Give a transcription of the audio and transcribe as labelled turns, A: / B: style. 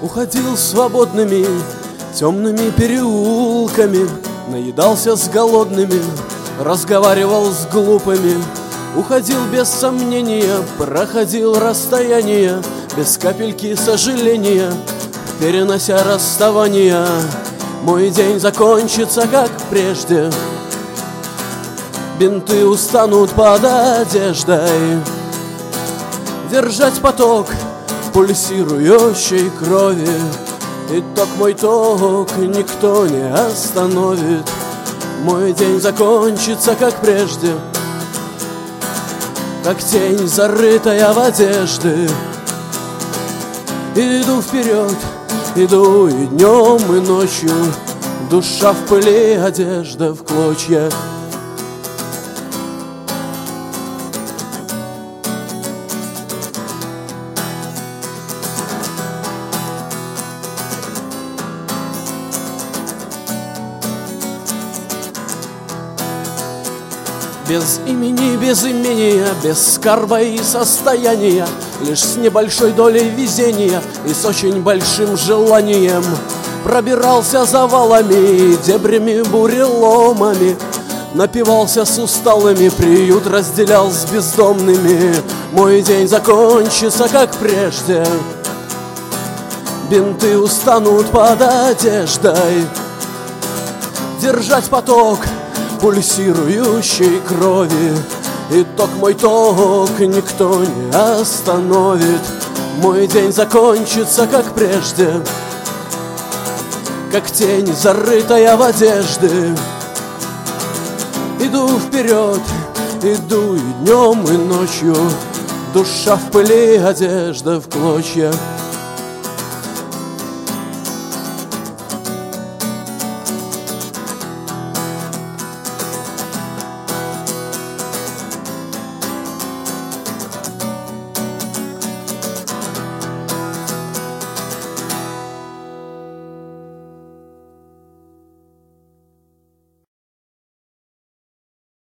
A: Уходил свободными темными переулками, наедался с голодными, разговаривал с глупыми. Уходил без сомнения, проходил расстояние, без капельки сожаления, перенося расставания. Мой день закончится, как прежде, бинты устанут под одеждой, держать поток пульсирующей крови. Итог мой ток никто не остановит. Мой день закончится, как прежде, как тень, зарытая в одежды. Иду вперед, иду и днем, и ночью, душа в пыли, одежда в клочья. Без имени, без имения, без скарба и состояния, лишь с небольшой долей везения и с очень большим желанием пробирался завалами, дебрями, буреломами, напивался с усталыми, приют разделял с бездомными. Мой день закончится, как прежде, бинты устанут под одеждой, держать поток пульсирующей крови. Итог мой ток никто не остановит. Мой день закончится, как прежде, как тень, зарытая в одежды. Иду вперед, иду и днем, и ночью, душа в пыли, одежда в клочья.